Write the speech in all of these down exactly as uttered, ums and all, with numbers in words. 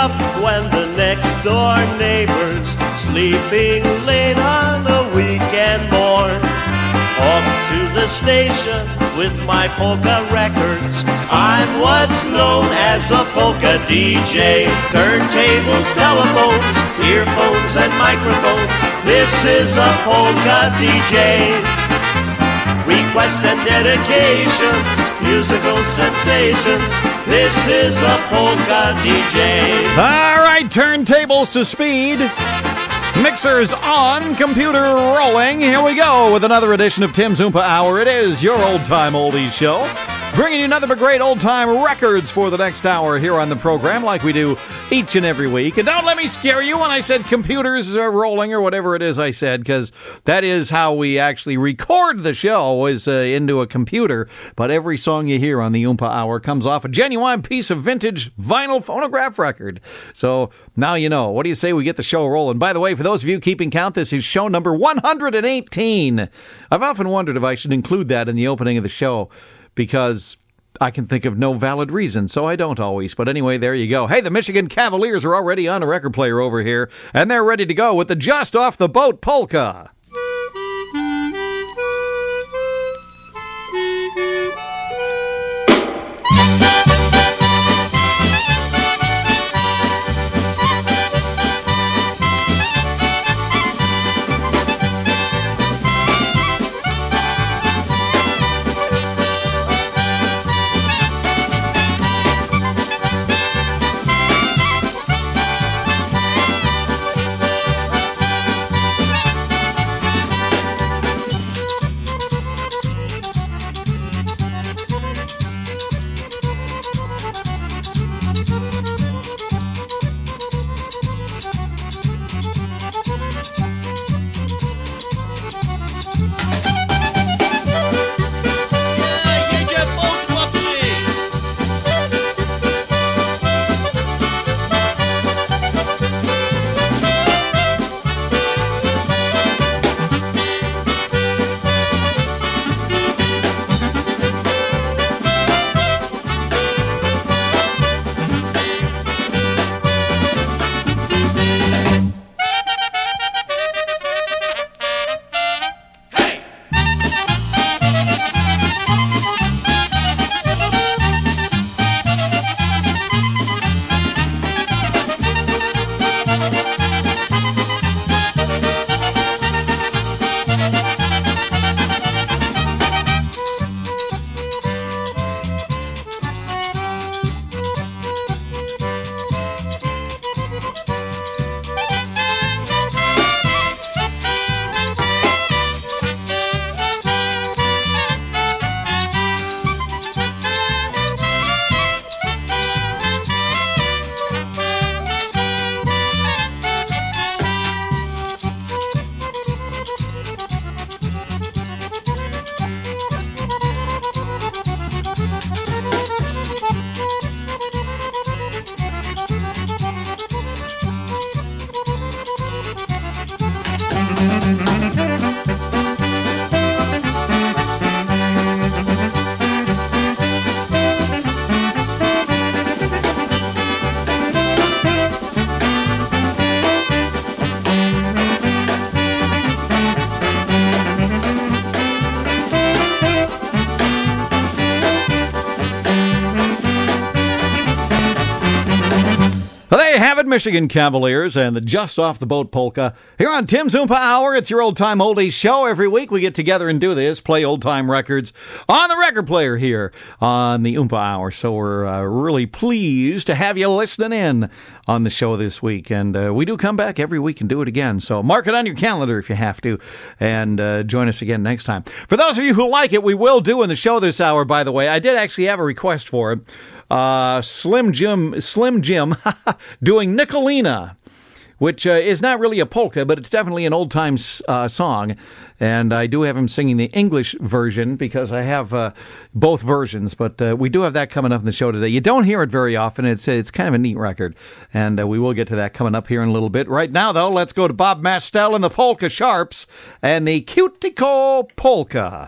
up when the next door neighbor's sleeping late on a weekend morn. Off to the station with my polka records. I'm what's known as a polka D J. Turntables, telephones, earphones and microphones. This is a polka D J. Requests and dedications, musical sensations. This is a polka D J. All right, turntables to speed. Mixers on, computer rolling. Here we go with another edition of Tim's Oompa Hour. It is your old-time oldies show, bringing you nothing but great old-time records for the next hour here on the program, like we do each and every week. And don't let me scare you when I said computers are rolling or whatever it is I said, because that is how we actually record the show, is uh, into a computer. But every song you hear on the Oompa Hour comes off a genuine piece of vintage vinyl phonograph record. So now you know. What do you say we get the show rolling? By the way, for those of you keeping count, this is show number one hundred eighteen. I've often wondered if I should include that in the opening of the show, because I can think of no valid reason, so I don't always. But anyway, there you go. Hey, the Michigan Cavaliers are already on a record player over here, and they're ready to go with the Just Off the Boat polka. Michigan Cavaliers and the Just Off the Boat polka here on Tim's Oompa Hour. It's your old-time oldies show. Every week we get together and do this, play old-time records on the record player here on the Oompa Hour. So we're uh, really pleased to have you listening in on the show this week. And uh, we do come back every week and do it again. So mark it on your calendar if you have to, and uh, join us again next time. For those of you who like it, we will do in the show this hour, by the way. I did actually have a request for it. Uh, Slim Jim, Slim Jim doing Nicolina, which uh, is not really a polka, but it's definitely an old-time uh, song. And I do have him singing the English version because I have uh, both versions, but uh, we do have that coming up in the show today. You don't hear it very often. It's it's kind of a neat record, and uh, we will get to that coming up here in a little bit. Right now, though, let's go to Bob Mastel and the Polka Sharps and the Cutico Polka.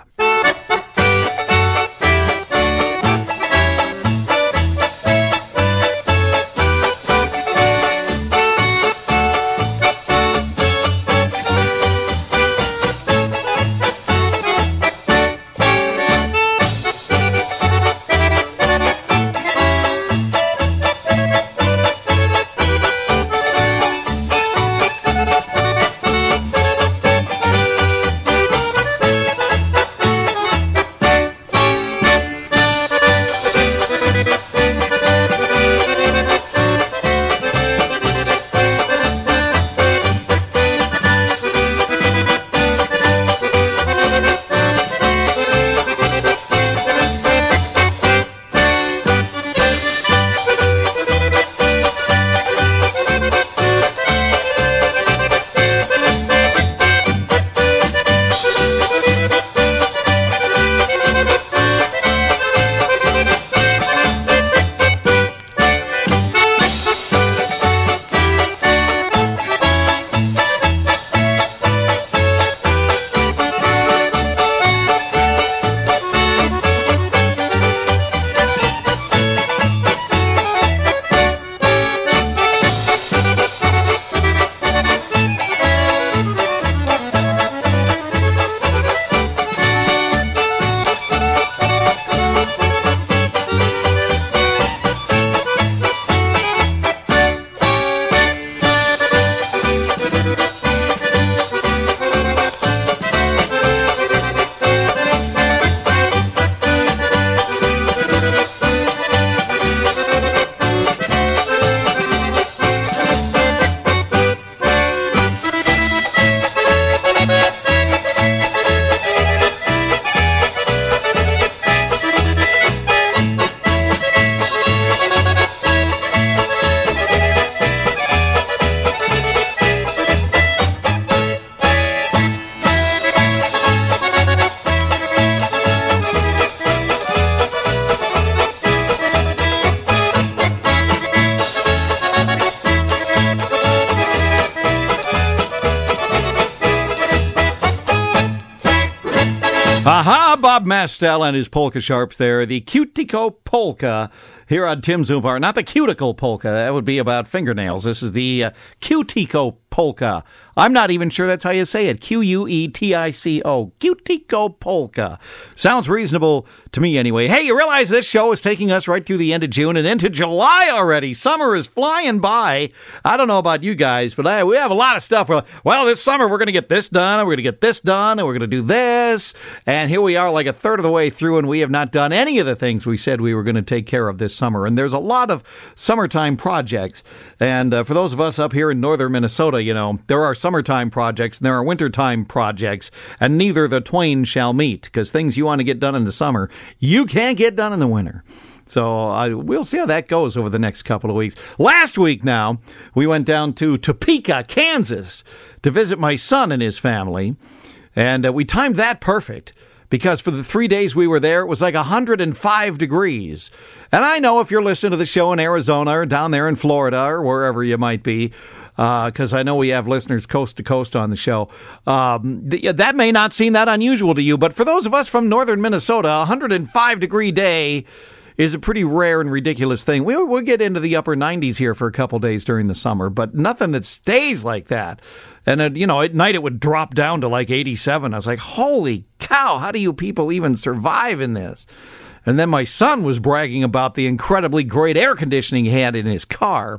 Aha, Bob Mastel and his polka sharps there. The Cutico Polka here on Tim's Oompa. Not the cuticle polka. That would be about fingernails. This is the uh, Cutico Polka. I'm not even sure that's how you say it. Q U E T I C O. Cutico Polka. Sounds reasonable to me anyway. Hey, you realize this show is taking us right through the end of June and into July already. Summer is flying by. I don't know about you guys, but I, we have a lot of stuff. We're like, well, this summer we're going to get this done, and we're going to get this done, and we're going to do this. And here we are like a third of the way through, and we have not done any of the things we said we were going to take care of this summer. And there's a lot of summertime projects. And uh, for those of us up here in northern Minnesota, you know, there are summertime projects and there are wintertime projects, and neither the twain shall meet, because things you want to get done in the summer, you can't get done in the winter. So uh, we'll see how that goes over the next couple of weeks. Last week now, we went down to Topeka, Kansas, to visit my son and his family, and uh, we timed that perfect, because for the three days we were there, it was like one hundred five degrees. And I know if you're listening to the show in Arizona or down there in Florida or wherever you might be, because uh, I know we have listeners coast to coast on the show, um, th- that may not seem that unusual to you. But for those of us from northern Minnesota, a one hundred five degree day is a pretty rare and ridiculous thing. We, we'll get into the upper nineties here for a couple days during the summer, but nothing that stays like that. And, uh, you know, at night it would drop down to like eighty-seven. I was like, holy cow, how do you people even survive in this? And then my son was bragging about the incredibly great air conditioning he had in his car.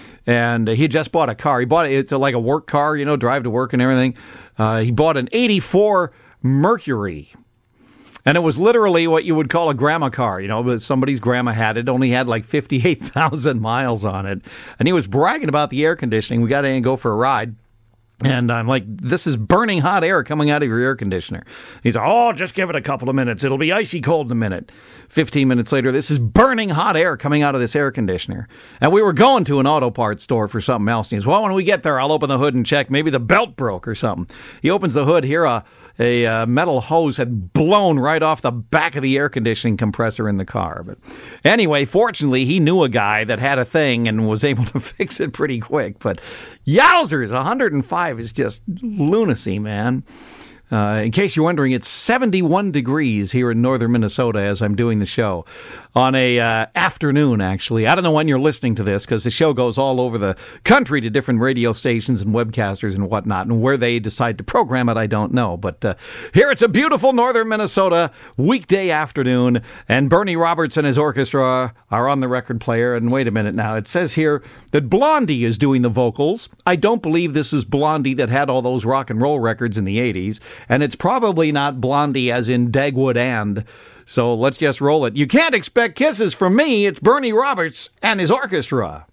And uh, he just bought a car. He bought it. It's a, like a work car, you know, drive to work and everything. Uh, he bought an eighty-four Mercury. And it was literally what you would call a grandma car. You know, somebody's grandma had it. Only had like fifty-eight thousand miles on it. And he was bragging about the air conditioning. We got in and go for a ride. And I'm like, this is burning hot air coming out of your air conditioner. He's like, oh, just give it a couple of minutes. It'll be icy cold in a minute. fifteen minutes later, this is burning hot air coming out of this air conditioner. And we were going to an auto parts store for something else. And he's, well, when we get there, I'll open the hood and check. Maybe the belt broke or something. He opens the hood. Here, a, a uh, metal hose had blown right off the back of the air conditioning compressor in the car. But anyway, fortunately, he knew a guy that had a thing and was able to fix it pretty quick. But yowzers, one hundred five is just lunacy, man. Uh, in case you're wondering, it's seventy-one degrees here in northern Minnesota as I'm doing the show on a uh, afternoon, actually. I don't know when you're listening to this because the show goes all over the country to different radio stations and webcasters and whatnot, and where they decide to program it, I don't know. But uh, here it's a beautiful northern Minnesota weekday afternoon, and Bernie Roberts and his orchestra are on the record player. And wait a minute now, it says here that Blondie is doing the vocals. I don't believe this is Blondie that had all those rock and roll records in the eighties. And it's probably not Blondie as in Dagwood and. So let's just roll it. You can't expect kisses from me. It's Bernie Roberts and his orchestra.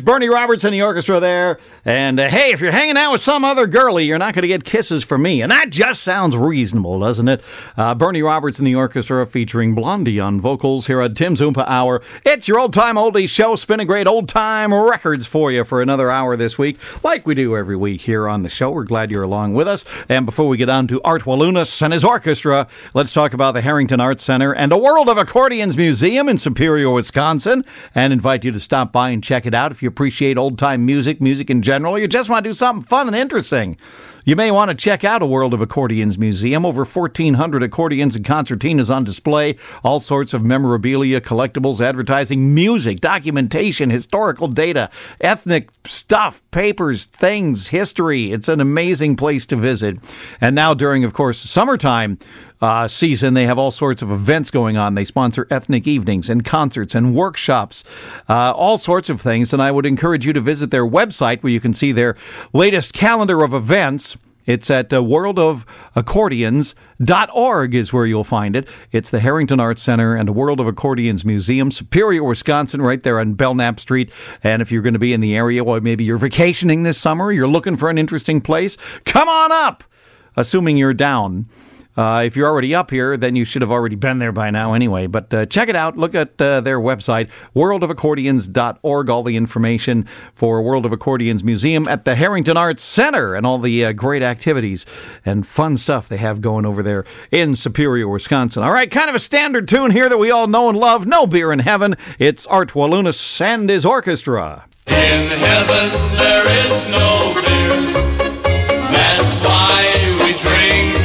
Bernie Roberts and the orchestra there. And uh, hey, if you're hanging out with some other girlie, you're not going to get kisses from me. And that just sounds reasonable, doesn't it? Uh, Bernie Roberts and the orchestra featuring Blondie on vocals here at Tim's Oompa Hour. It's your old-time oldies show, spinning great old-time records for you for another hour this week, like we do every week here on the show. We're glad you're along with us. And before we get on to Art Walunas and his orchestra, let's talk about the Harrington Arts Center and a World of Accordions Museum in Superior, Wisconsin, and invite you to stop by and check it out if you appreciate old-time music, music in general, or you just want to do something fun and interesting. You may want to check out a World of Accordions Museum. Over fourteen hundred accordions and concertinas on display. All sorts of memorabilia, collectibles, advertising, music, documentation, historical data, ethnic stuff, papers, things, history. It's an amazing place to visit. And now during, of course, summertime Uh, season, they have all sorts of events going on. They sponsor ethnic evenings and concerts and workshops, uh, all sorts of things. And I would encourage you to visit their website where you can see their latest calendar of events. It's at uh, world of accordions dot org is where you'll find it. It's the Harrington Arts Center and a World of Accordions Museum, Superior, Wisconsin, right there on Belknap Street. And if you're going to be in the area, well, maybe you're vacationing this summer, you're looking for an interesting place, come on up, assuming you're down. Uh, if you're already up here, then you should have already been there by now anyway. But uh, check it out. Look at uh, their website, world of accordions dot org. All the information for World of Accordions Museum at the Harrington Arts Center and all the uh, great activities and fun stuff they have going over there in Superior, Wisconsin. All right, kind of a standard tune here that we all know and love. No Beer in Heaven. It's Art Walunas and his orchestra. In heaven there is no beer. That's why we drink.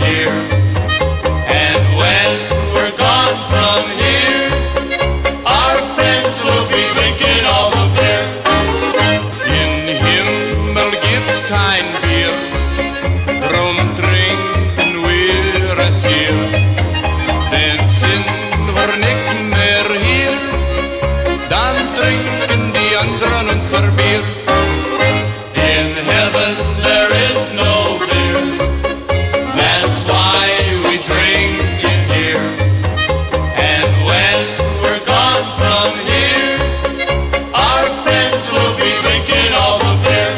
And when we're gone from here, our friends will be drinking all the beer. In Himmel gibt's kein Bier, drum trinken wir es hier. Denn sind wir nicht mehr hier, dann trinken die anderen unser Bier. In heaven there is no beer. That's why we drink it here. And when we're gone from here, our friends will be drinking all the beer.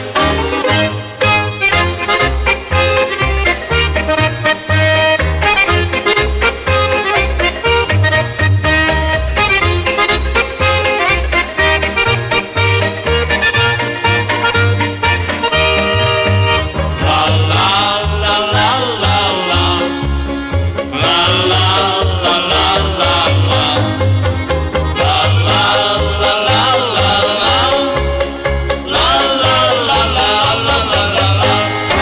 La la la la la. La la la la la la. La la la la la la. La la la la la la la la.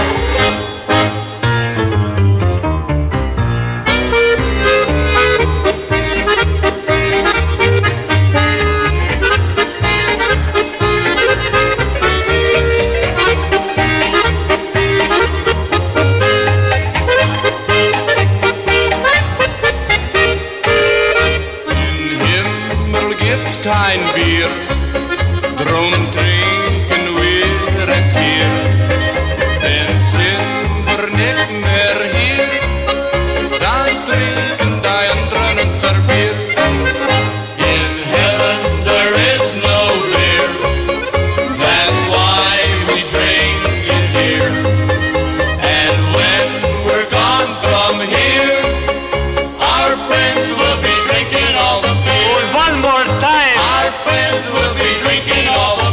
In Himmel gibt's kein Bier, drum trinken wir es hier. Denn sind wir nicht mehr hier, dann trinken die anderen unser Bier. In heaven there is no beer, that's why we drink it here. And when we're gone from here, our friends will be drinking all the beer. One more time. Our friends will be drinking all the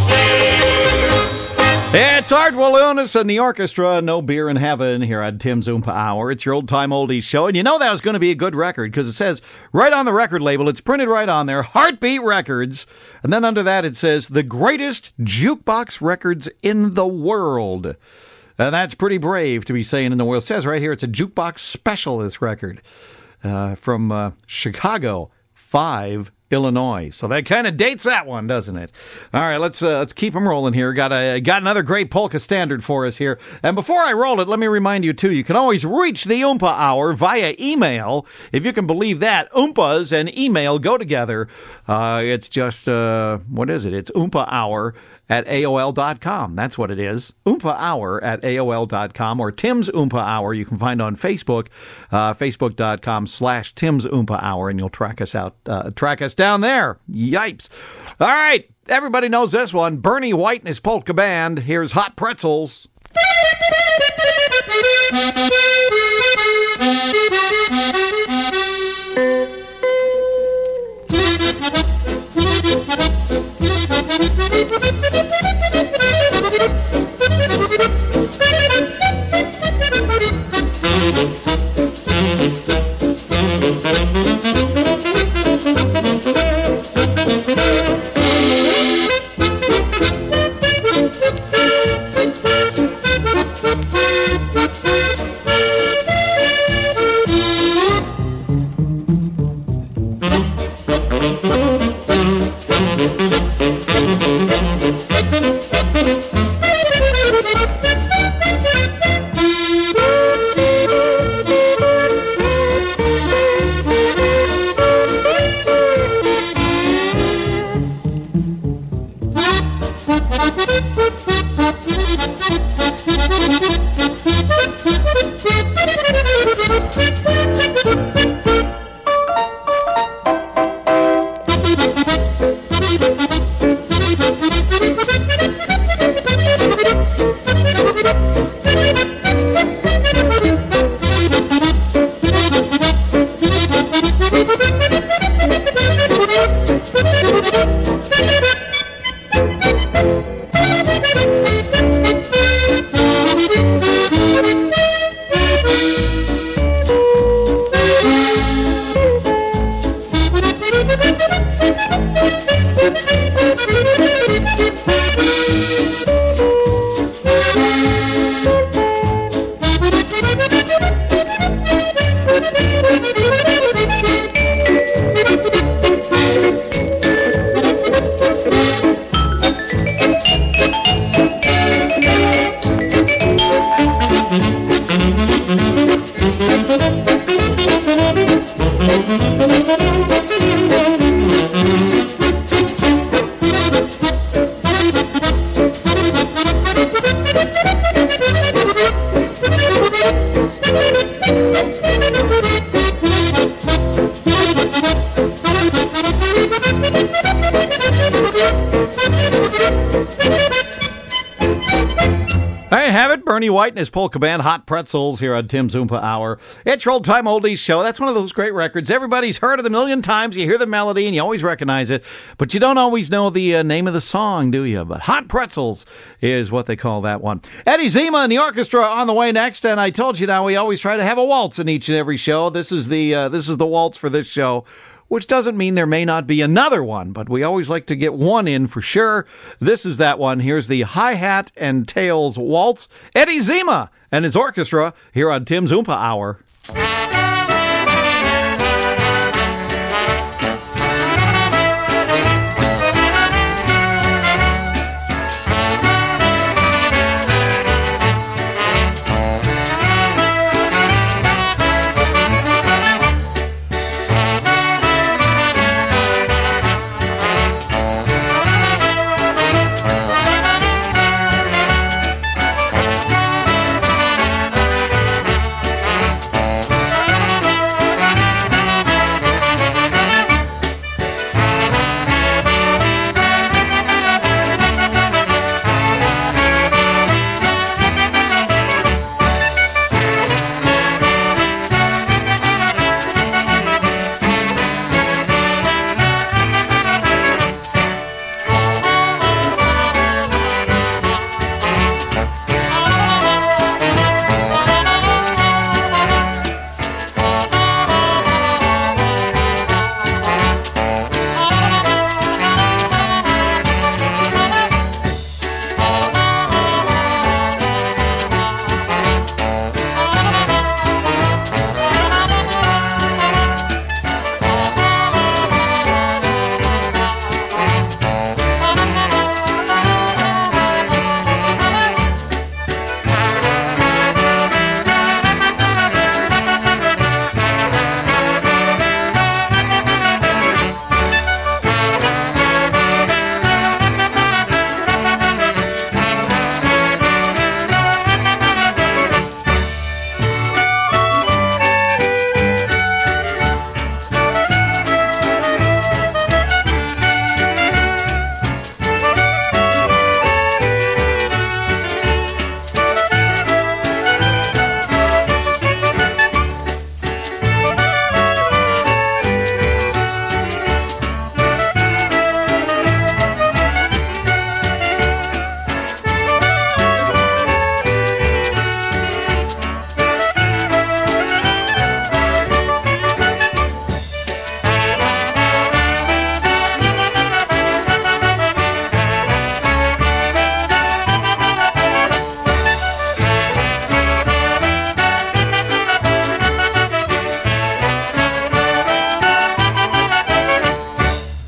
beer. It's Art Walunas and the orchestra, No Beer in Heaven, here on Tim's Oompa Hour. It's your old-time oldies show, and you know that was going to be a good record, because it says right on the record label, it's printed right on there, Heartbeat Records, and then under that it says, the greatest jukebox records in the world. And that's pretty brave to be saying in the world. It says right here, it's a jukebox special, this record, uh, from uh, Chicago, five Illinois. So that kind of dates that one, doesn't it? All right, let's uh, let's keep them rolling here. Got a got another great polka standard for us here. And before I roll it, let me remind you too, you can always reach the Oompa Hour via email. If you can believe that, Oompas and email go together. Uh, it's just uh, what is it? It's Oompa Hour at A O L dot com. That's what it is. Oompa Hour at A O L dot com or Tim's Oompa Hour. You can find on Facebook, uh, facebook.com slash Tim's Oompa Hour, and you'll track us out, uh, track us down there. Yipes. All right. Everybody knows this one. Bernie White and his polka band. Here's Hot Pretzels. Bernie White and his polka band, Hot Pretzels, here on Tim's Oompa Hour. It's your old-time oldies show. That's one of those great records. Everybody's heard it a million times. You hear the melody and you always recognize it, but you don't always know the uh, name of the song, do you? But Hot Pretzels is what they call that one. Eddie Zima and the orchestra on the way next, and I told you now we always try to have a waltz in each and every show. This is the uh, this is the waltz for this show, which doesn't mean there may not be another one, but we always like to get one in for sure. This is that one. Here's the Hi-Hat and Tails Waltz. Eddie Zima and his orchestra here on Tim's Oompa Hour.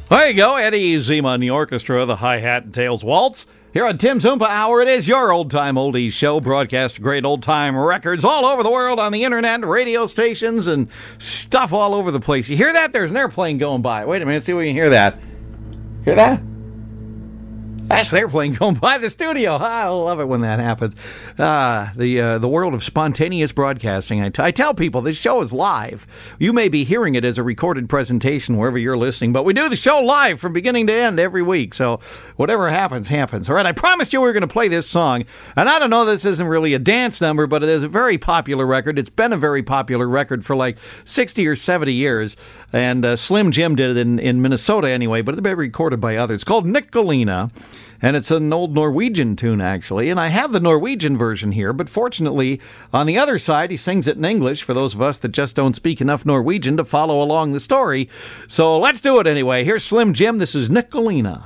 There you go, Eddie Zima and the orchestra, the Hi-Hat and Tails Waltz. Here on Tim's Oompa Hour, it is your old-time oldies show, broadcast great old-time records all over the world on the internet, radio stations, and stuff all over the place. You hear that? There's an airplane going by. Wait a minute, see if we can hear that. Hear that? That's an airplane going by the studio. I love it when that happens. Ah, the uh, the world of spontaneous broadcasting. I, t- I tell people this show is live. You may be hearing it as a recorded presentation wherever you're listening, but we do the show live from beginning to end every week. So whatever happens, happens. All right, I promised you we were going to play this song. And I don't know, this isn't really a dance number, but it is a very popular record. It's been a very popular record for like sixty or seventy years. And uh, Slim Jim did it in, in Minnesota anyway, but it's been recorded by others. It's called Nicolina. And it's an old Norwegian tune, actually. And I have the Norwegian version here, but fortunately, on the other side, he sings it in English for those of us that just don't speak enough Norwegian to follow along the story. So let's do it anyway. Here's Slim Jim. This is Nicolina.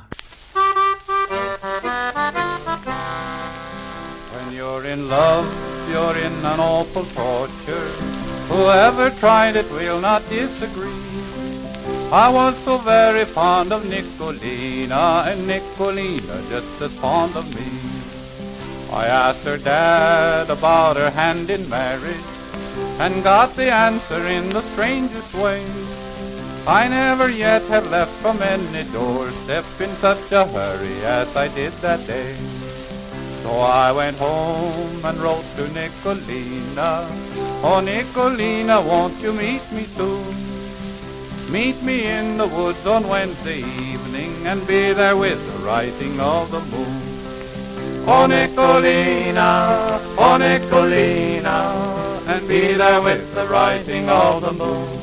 When you're in love, you're in an awful torture. Whoever tried it will not disagree. I was so very fond of Nicolina, and Nicolina just as fond of me. I asked her dad about her hand in marriage, and got the answer in the strangest way. I never yet have left from any doorstep in such a hurry as I did that day. So I went home and wrote to Nicolina, oh Nicolina, won't you meet me soon? Meet me in the woods on Wednesday evening, and be there with the rising of the moon. Oh Nicolina, oh Nicolina, and be there with the rising of the moon.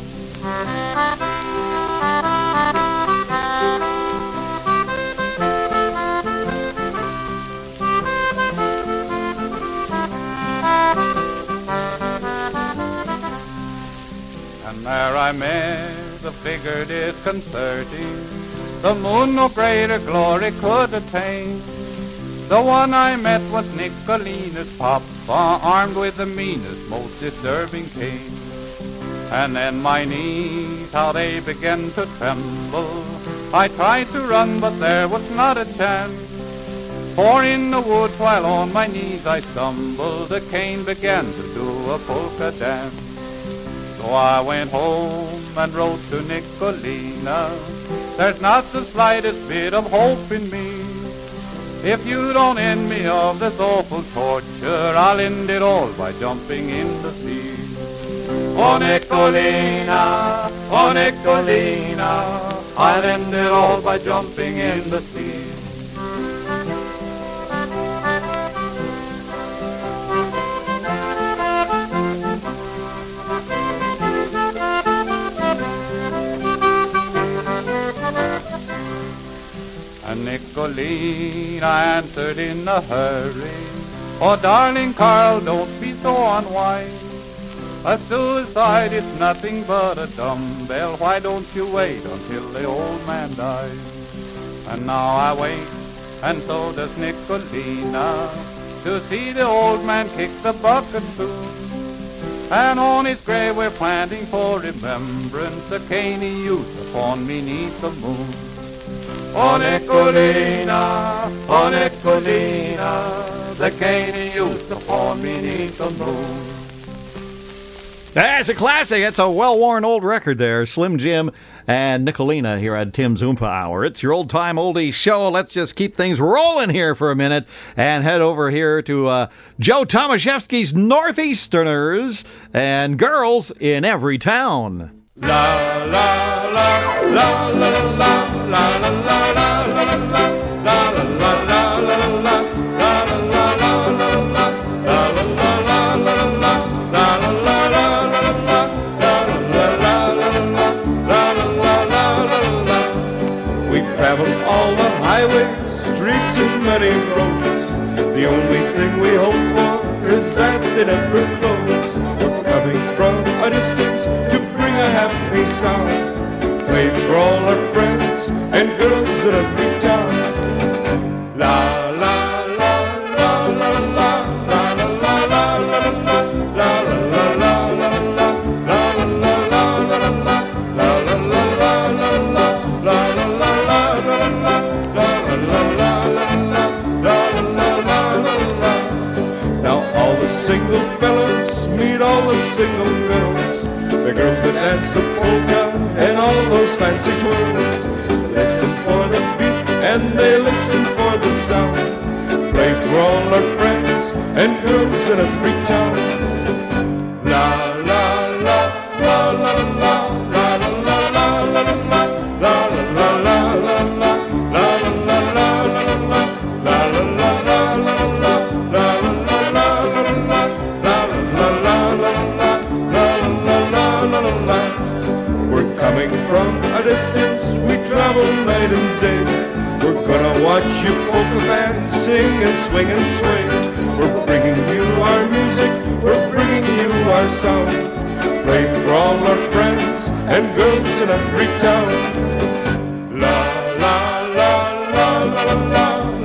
And there I met the figure disconcerting, the moon no greater glory could attain. The one I met was Nicolina's papa, armed with the meanest, most disturbing cane. And then my knees, how they began to tremble. I tried to run, but there was not a chance. For in the woods, while on my knees I stumbled, the cane began to do a polka dance. So I went home and wrote to Nicolina, there's not the slightest bit of hope in me. If you don't end me of this awful torture, I'll end it all by jumping in the sea. Oh Nicolina, oh Nicolina, I'll end it all by jumping in the sea. And Nicolina answered in a hurry, oh darling Carl, don't be so unwise. A suicide is nothing but a dumbbell. Why don't you wait until the old man dies? And now I wait, and so does Nicolina, to see the old man kick the bucket soon. And on his grave we're planting for remembrance a cane he used upon beneath the moon. Oh Nicolina, oh Nicolina, the cane he used upon beneath the moon. That's a classic. It's a well-worn old record there. Slim Jim and Nicolina here at Tim's Oompa Hour. It's your old-time oldies show. Let's just keep things rolling here for a minute and head over here to uh, Joe Tomaszewski's Northeasterners and Girls in Every Town. La la la la la la la la la la la Traveled all the highways, streets and many roads. The only thing we hope for is that they never close. We're coming from a distance to bring a happy sound, played for all our friends and girls in every town. La la la la la la la la la la la la la la la la la. dance the polka and all those fancy twirls. Listen for the beat and they listen for the sound. Play for all our friends and girls in every town. La la la la la la la la la la la la la la la la We're coming from a distance, we travel night and day. We're gonna watch you polka bands sing and swing and sway. We're bringing you our music, we're bringing you our sound. Play for all our friends and girls in every town. La la la la la la la.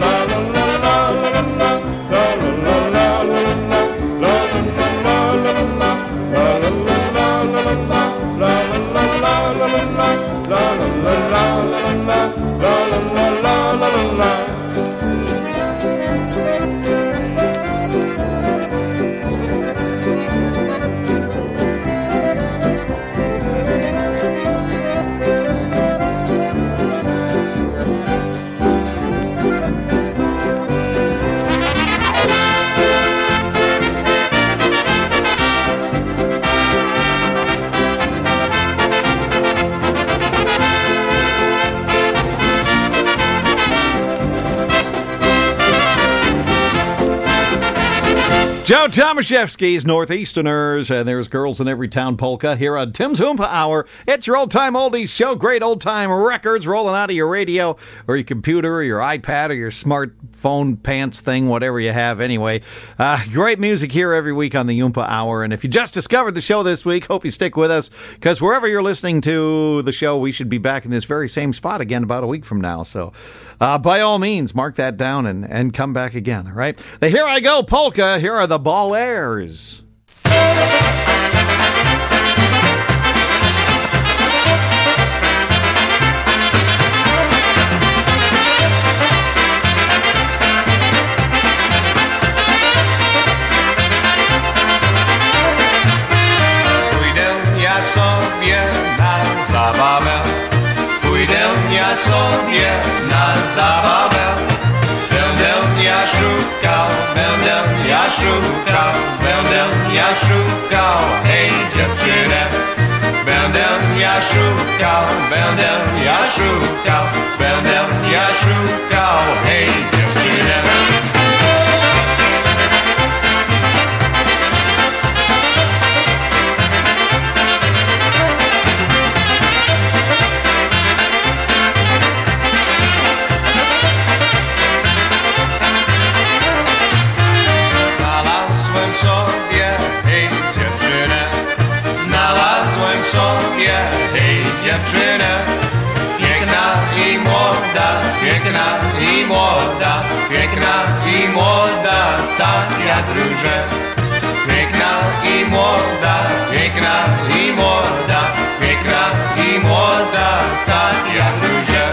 Joe Tomaszewski's Northeasterners, and there's Girls in Every Town polka here on Tim's Oompa Hour. It's your old-time oldies show, great old-time records rolling out of your radio or your computer or your iPad or your smartphone pants thing, whatever you have anyway. Uh, great music here every week on the Oompa Hour, and if you just discovered the show this week, hope you stick with us, because wherever you're listening to the show, we should be back in this very same spot again about a week from now, so uh, by all means, mark that down and, and come back again, all right? The Here I Go polka, here are the Ballers. Pójdę ja sobie na zabawę, pójdę ja sobie na zabawę. Będę ja szukał, będę ja szukał, będę ja szukał, hej dziewczynę. Będę ja szukał, będę ja szukał, będę ja szukał, hej dziewczynę. Dziewczynę, piękna i młoda, piękna i młoda, piękna i młoda, tak jak róże. Piękna i młoda, piękna i młoda, piękna i młoda, tak jak róże.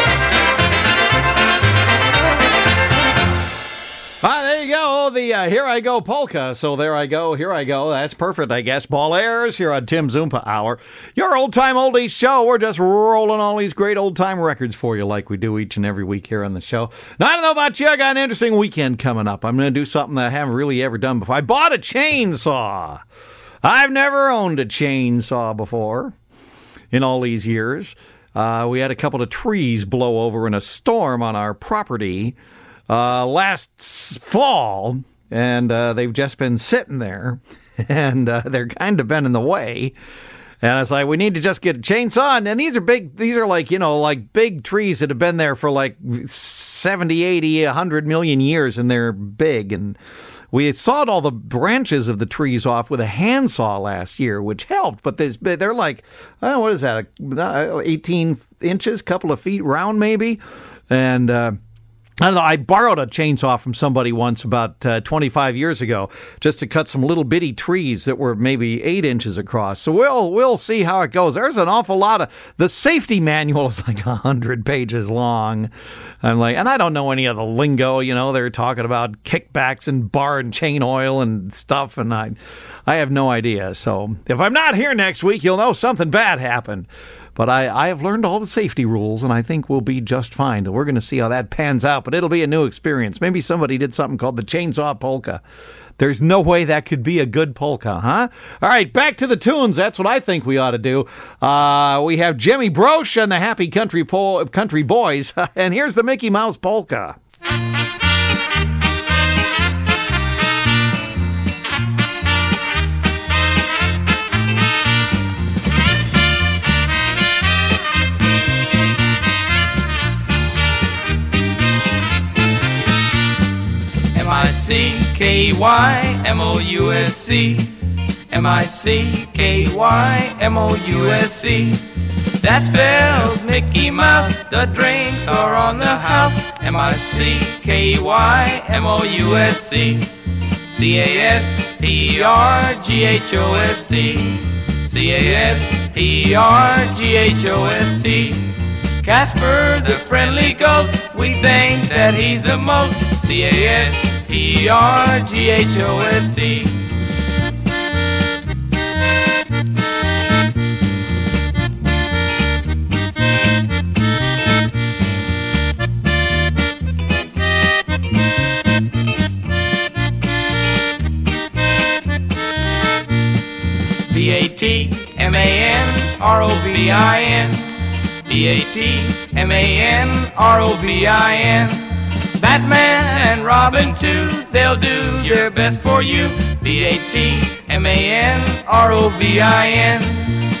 Here I go polka. So there I go, here I go. That's perfect, I guess. Ball airs here on Tim Zoompa Hour. Your old-time oldies show. We're just rolling all these great old-time records for you like we do each and every week here on the show. Now, I don't know about you. I got an interesting weekend coming up. I'm going to do something that I haven't really ever done before. I bought a chainsaw. I've never owned a chainsaw before in all these years. Uh, we had a couple of trees blow over in a storm on our property uh, last fall, and uh, they've just been sitting there, and uh, they're kind of been in the way. And I was like, we need to just get a chainsaw. And these are big, these are like, you know, like big trees that have been there for like seventy, eighty, one hundred million years, and they're big. And we sawed all the branches of the trees off with a handsaw last year, which helped. But they're like, oh, what is that, eighteen inches, couple of feet round maybe? And uh, I don't know, I borrowed a chainsaw from somebody once about uh, twenty-five years ago just to cut some little bitty trees that were maybe eight inches across. So we'll we'll see how it goes. There's an awful lot of, the safety manual is like one hundred pages long. I'm like, and I don't know any of the lingo, you know, they're talking about kickbacks and bar and chain oil and stuff, and I, I have no idea. So if I'm not here next week, you'll know something bad happened. But I, I have learned all the safety rules, and I think we'll be just fine. We're going to see how that pans out, but it'll be a new experience. Maybe somebody did something called the chainsaw polka. There's no way that could be a good polka, huh? All right, back to the tunes. That's what I think we ought to do. Uh, we have Jimmy Broche and the Happy Country po- Country Boys, and here's the Mickey Mouse Polka. M I C K Y M O U S C M I C K Y M O U S C That spells Mickey Mouse. The drinks are on the house. M I C K Y M O U S C C A S P R G H O S T C A S P R G H O S T Casper the friendly ghost, we think that he's the most. C A S P R G H O S T B A T M A N R O B I N B A T M A N R O B I N Batman and Robin too, they'll do their best for you. B A T M A N R O B I N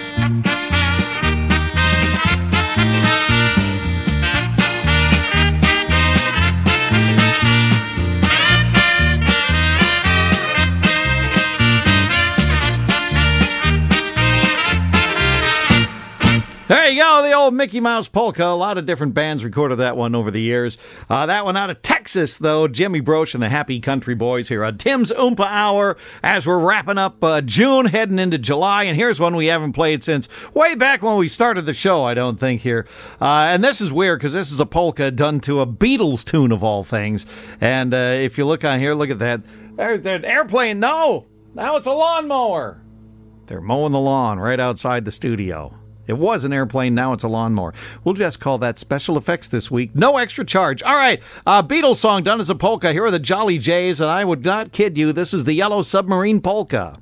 There you go, the old Mickey Mouse Polka. A lot of different bands recorded that one over the years. Uh, that one out of Texas, though. Jimmy Broche and the Happy Country Boys here on Tim's Oompa Hour as we're wrapping up uh, June, heading into July. And here's one we haven't played since way back when we started the show, I don't think, here. Uh, and this is weird because this is a polka done to a Beatles tune of all things. And uh, if you look on here, look at that. There's that airplane. No, now it's a lawnmower. They're mowing the lawn right outside the studio. It was an airplane, now it's a lawnmower. We'll just call that special effects this week. No extra charge. All right, uh, Beatles song done as a polka. Here are the Jolly Jays, and I would not kid you, this is the Yellow Submarine Polka.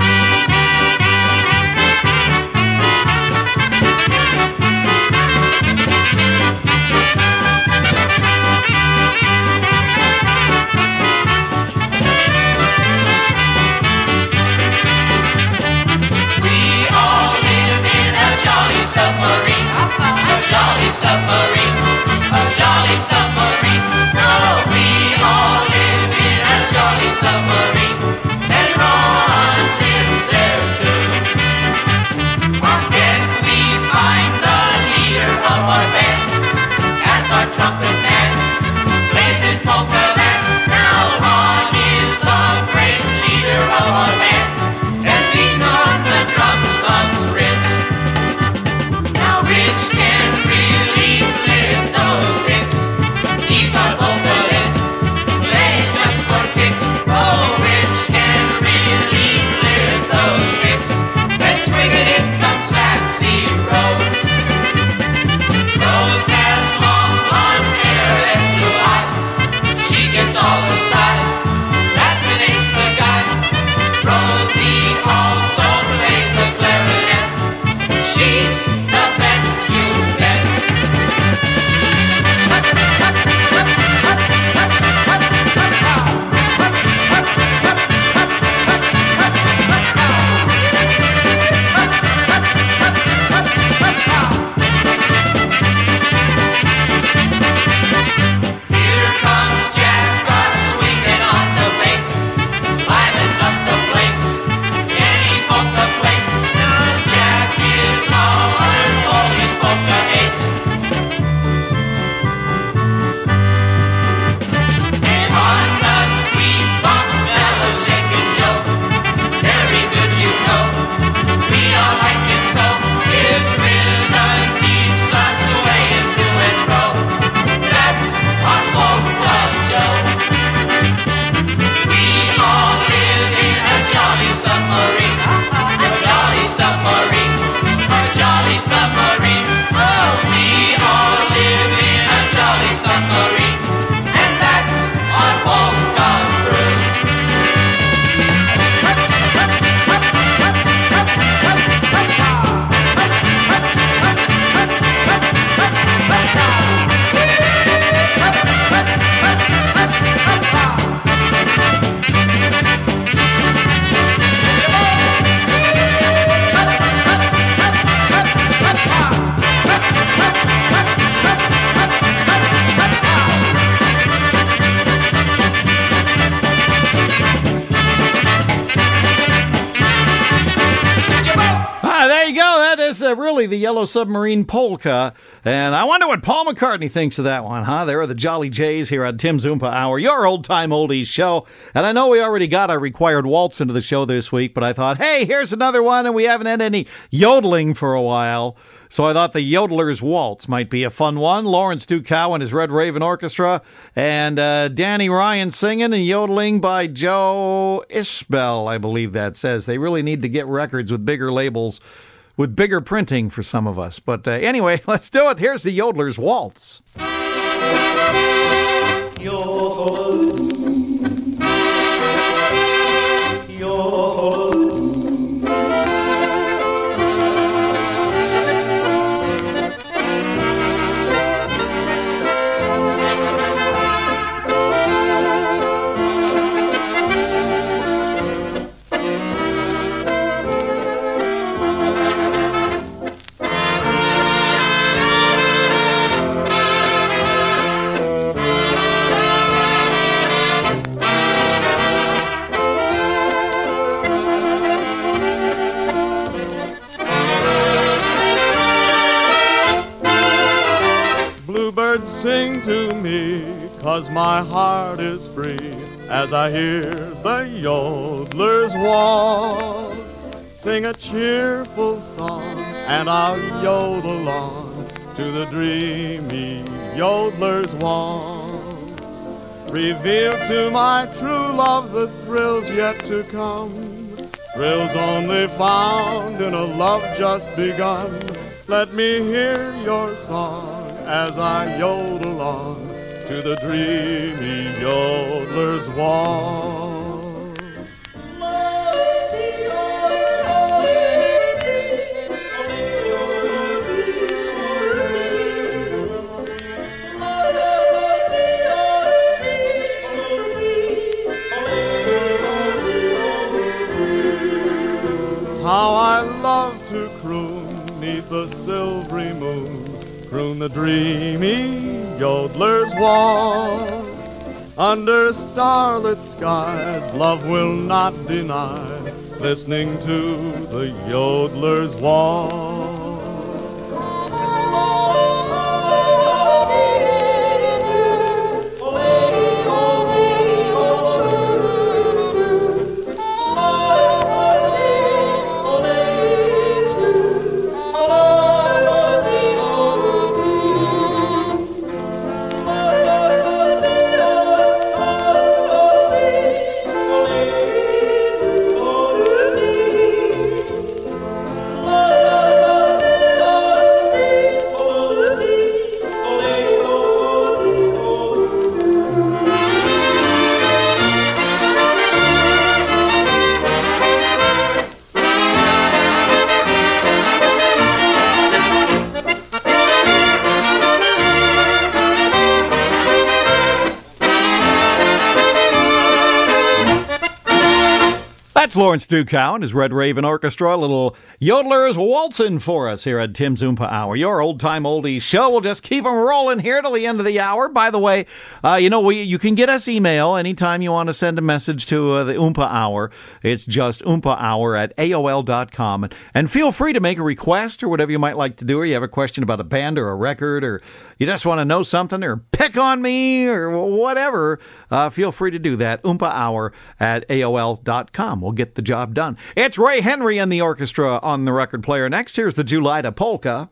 Submarine, a jolly submarine, a jolly submarine. Oh, we all live in a jolly submarine, and Ron lives there too. Then we find the leader of our band as our trumpet man plays in polka land. Now Ron is the great leader of our band, and beating on the drums comes Rich. Rich can really live no there's uh, really the Yellow Submarine Polka, and I wonder what Paul McCartney thinks of that one, huh? There are the Jolly Jays here on Tim's Oompa Hour, your old-time oldies show, and I know we already got our required waltz into the show this week, but I thought, hey, here's another one, and we haven't had any yodeling for a while, so I thought the Yodeler's Waltz might be a fun one. Lawrence Ducow and his Red Raven Orchestra, and uh, Danny Ryan singing and yodeling by Joe Isbell, I believe that says. They really need to get records with bigger labels, with bigger printing for some of us. But uh, anyway, let's do it. Here's the Yodeler's Waltz. Yodel, yodel. Bluebirds sing to me, 'cause my heart is free, as I hear the yodeler's waltz. Sing a cheerful song, and I'll yodel on to the dreamy yodeler's waltz. Reveal to my true love the thrills yet to come, thrills only found in a love just begun. Let me hear your song as I yodel on to the dreamy yodeler's waltz. How I love to croon 'neath the silvery moon, croon the dreamy yodeler's waltz. Under starlit skies, love will not deny, listening to the yodeler's waltz. That's Lawrence Ducow and his Red Raven Orchestra. A little yodelers waltzing for us here at Tim's Oompa Hour. Your old-time oldies show. We'll just keep them rolling here till the end of the hour. By the way, uh, you know, we you can get us email anytime you want to send a message to uh, the Oompa Hour. It's just oompah hour at A O L dot com. And, and feel free to make a request or whatever you might like to do, or you have a question about a band or a record, or you just want to know something, or pick on me, or whatever. Uh, feel free to do that. oompah hour at A O L dot com. We'll get the job done. It's Ray Henry and the orchestra on the record player. Next, here's the Julita Polka.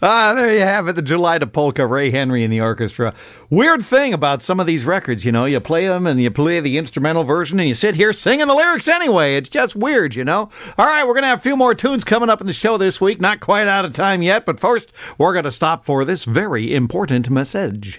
Ah, there you have it, the Gelida Polka, Ray Henry and the orchestra. Weird thing about some of these records, you know, you play them and you play the instrumental version and you sit here singing the lyrics anyway. It's just weird, you know. All right, we're going to have a few more tunes coming up in the show this week. Not quite out of time yet, but first, we're going to stop for this very important message.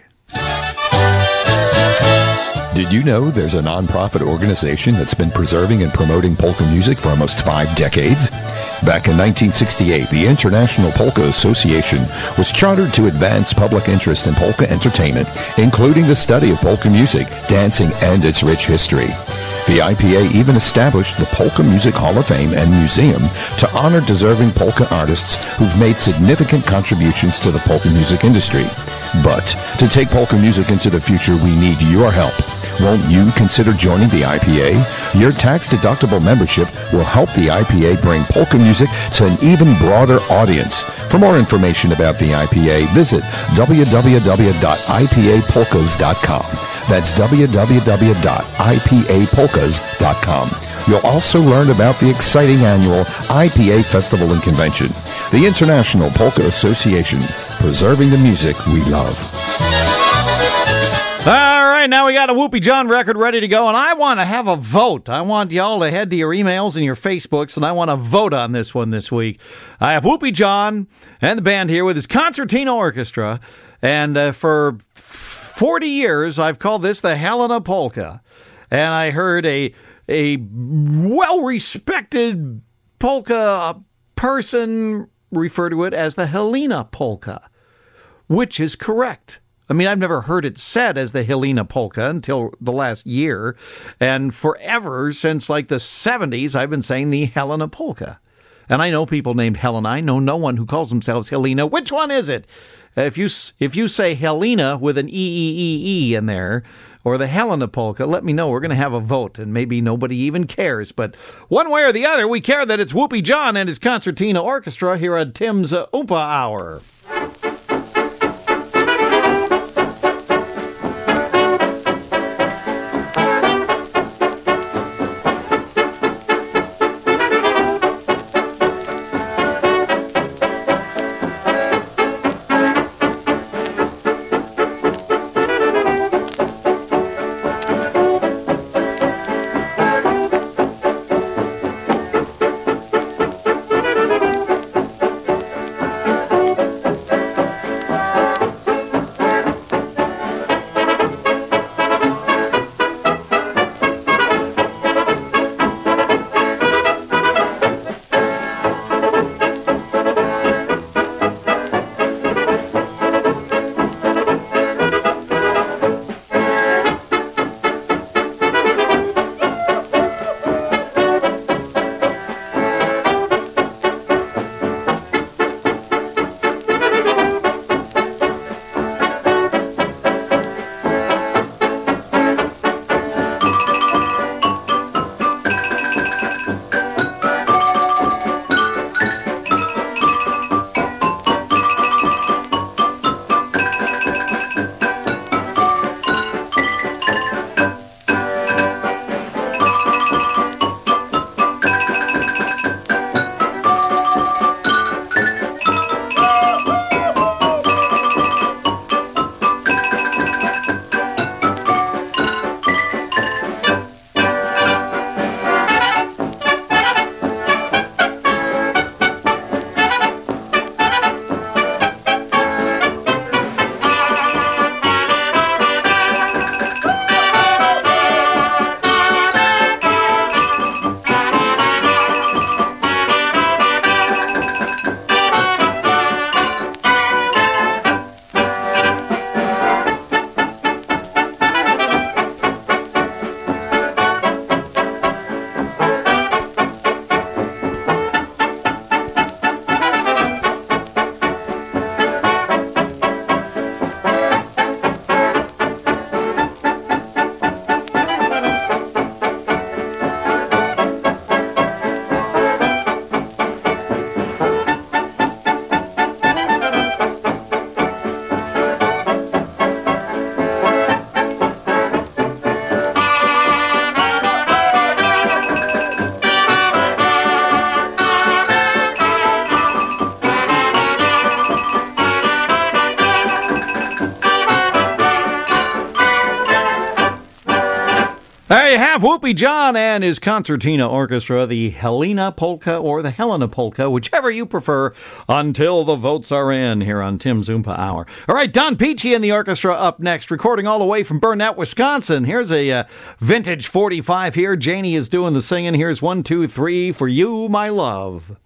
Did you know there's a nonprofit organization that's been preserving and promoting polka music for almost five decades? Back in nineteen sixty-eight, the International Polka Association was chartered to advance public interest in polka entertainment, including the study of polka music, dancing, and its rich history. The I P A even established the Polka Music Hall of Fame and Museum to honor deserving polka artists who've made significant contributions to the polka music industry. But to take polka music into the future, we need your help. Won't you consider joining the I P A? Your tax-deductible membership will help the I P A bring polka music to an even broader audience. For more information about the I P A, visit w w w dot i p a polkas dot com. That's w w w dot i p a polkas dot com. You'll also learn about the exciting annual I P A Festival and Convention. The International Polka Association, preserving the music we love. All right, now we got a Whoopie John record ready to go, and I want to have a vote. I want y'all to head to your emails and your Facebooks, and I want to vote on this one this week. I have Whoopie John and the band here with his Concertina Orchestra, and uh, for forty years I've called this the Helena Polka, and I heard a a well-respected polka person refer to it as the Helena Polka, which is correct. I mean, I've never heard it said as the Helena Polka until the last year, and forever, since like the seventies, I've been saying the Helena Polka. And I know people named Helena. I know no one who calls themselves Helena. Which one is it? If you if you say Helena with an E E E E in there, or the Helena Polka, let me know. We're going to have a vote, and maybe nobody even cares. But one way or the other, we care that it's Whoopie John and his Concertina Orchestra here at Tim's uh, Oompa Hour. There you have Whoopie John and his concertina orchestra, the Helena Polka or the Helena Polka, whichever you prefer, until the votes are in here on Tim's Oompa Hour. All right, Don Peachy and the orchestra up next, recording all the way from Burnett, Wisconsin. Here's a uh, vintage forty-five here. Janie is doing the singing. Here's one, two, three, For You, My Love.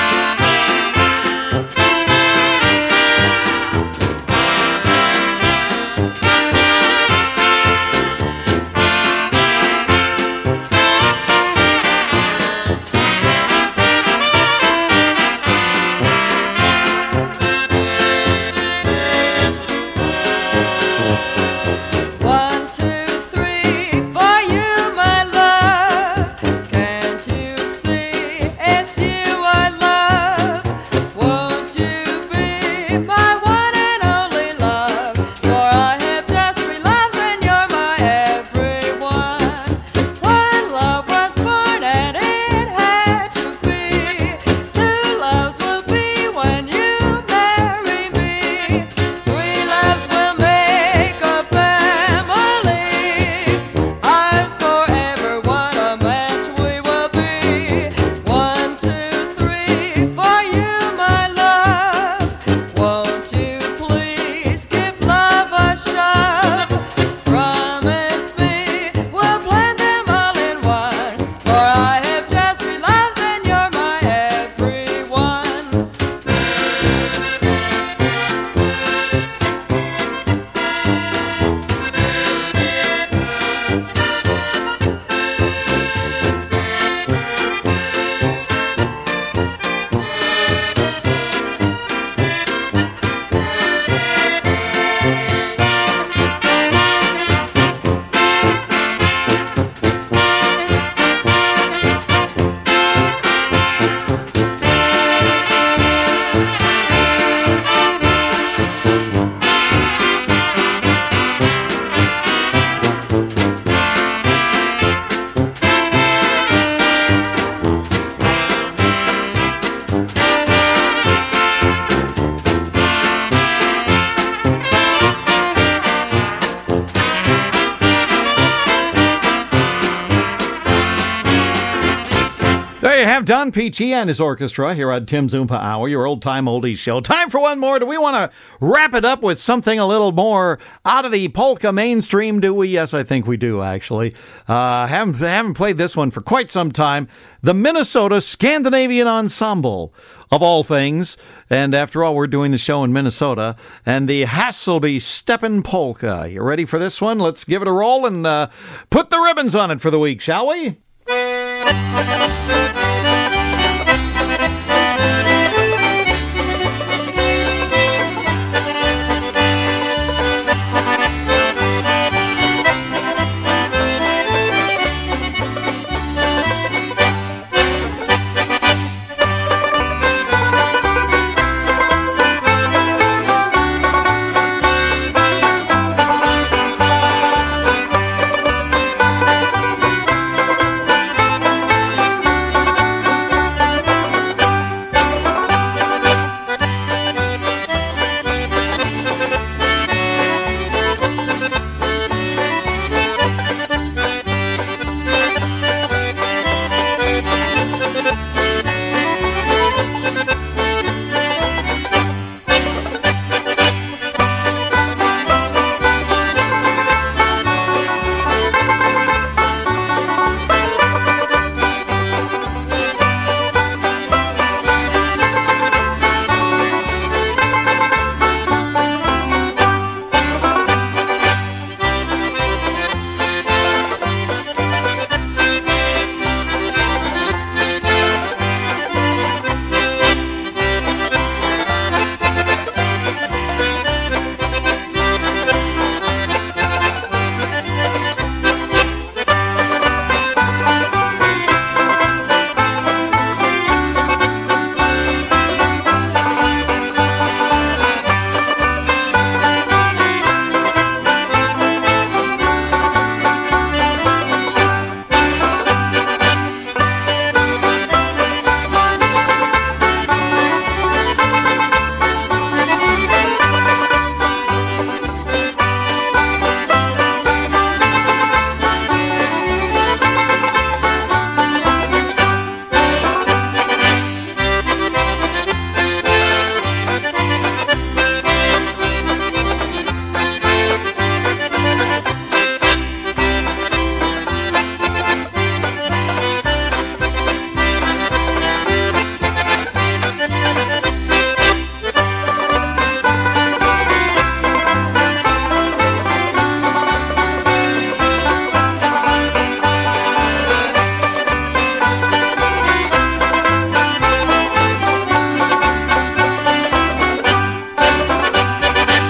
There you have Don Peachy and his orchestra here on Tim's Oompa Hour, your old-time oldies show. Time for one more. Do we want to wrap it up with something a little more out of the polka mainstream, do we? Yes, I think we do, actually. Uh, haven't, haven't played this one for quite some time. The Minnesota Scandinavian Ensemble, of all things. And after all, we're doing the show in Minnesota. And the Hasselby Steppen Polka. You ready for this one? Let's give it a roll and uh, put the ribbons on it for the week, shall we?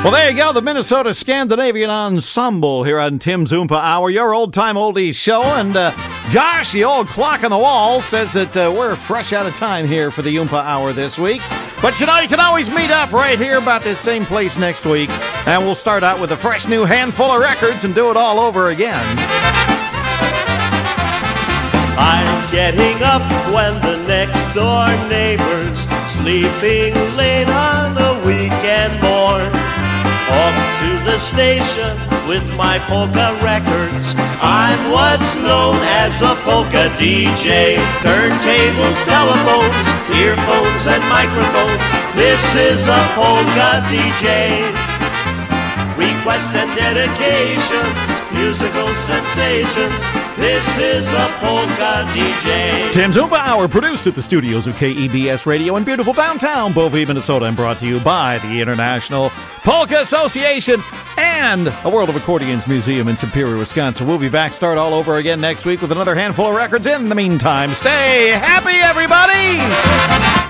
Well, there you go, the Minnesota Scandinavian Ensemble here on Tim's Oompa Hour, your old-time oldies show. And uh, Josh, the old clock on the wall, says that uh, we're fresh out of time here for the Oompa Hour this week. But you know, you can always meet up right here about this same place next week. And we'll start out with a fresh new handful of records and do it all over again. I'm getting up when the next door neighbor's sleeping late on a weekend morn. Off to the station with my polka records. I'm what's known as a polka D J. Turntables, telephones, earphones and microphones. This is a polka D J. Requests and dedications, musical sensations. This is a polka D J. Tim's Oompa Hour, produced at the studios of K E B S Radio in beautiful downtown Bovey, Minnesota, and brought to you by the International Polka Association and a World of Accordions Museum in Superior, Wisconsin. We'll be back, start all over again next week with another handful of records. In the meantime, stay happy, everybody!